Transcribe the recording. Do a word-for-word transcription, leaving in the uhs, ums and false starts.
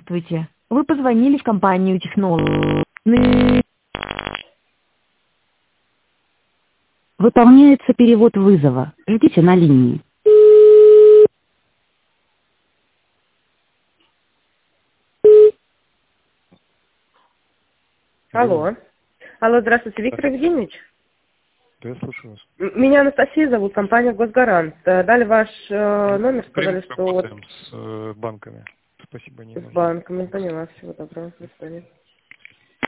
Здравствуйте. Вы позвонили в компанию «Технолог». Выполняется перевод вызова. Ждите на линии. Алло. Алло. Алло, здравствуйте, Виктор Да, Евгеньевич. да, я слушаю вас. М- Меня Анастасия зовут, компания «Госгарант». Э, Дали ваш э, Мы номер, сказали, прямо что вот работаем с э, банками. Спасибо, не с нужно. банком. Не поняла. Всего доброго. До свидания.